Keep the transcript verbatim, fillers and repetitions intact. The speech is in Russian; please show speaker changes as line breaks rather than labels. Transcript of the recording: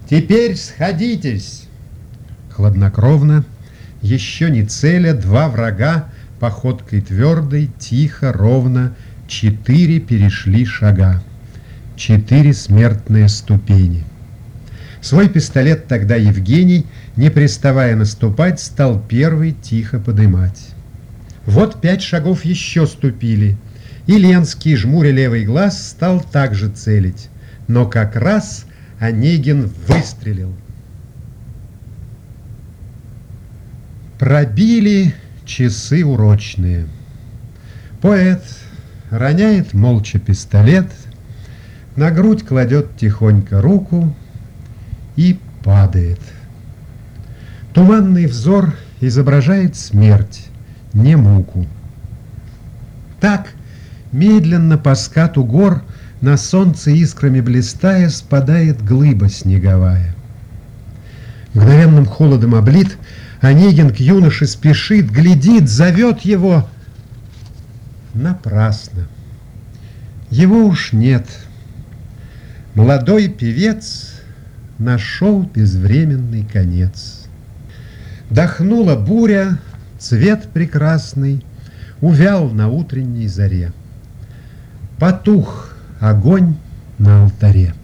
Теперь сходитесь. Хладнокровно, еще не целя, два врага походкой твердой, тихо, ровно, четыре перешли шага. Четыре смертные ступени. Свой пистолет тогда Евгений, не приставая наступать, стал первый тихо подымать. Вот пять шагов еще ступили, и Ленский, жмуря левый глаз, стал также целить. Но как раз Онегин выстрелил. Пробили часы урочные. Поэт роняет молча пистолет, на грудь кладет тихонько руку и падает. Туманный взор изображает смерть, не муку. Так, медленно по скату гор, на солнце искрами блистая, спадает глыба снеговая. Мгновенным холодом облит, Онегин к юноше спешит, глядит, зовет его. Напрасно. Его уж нет. Молодой певец нашел безвременный конец. Дохнула буря, цвет прекрасный увял на утренней заре. Потух огонь на алтаре.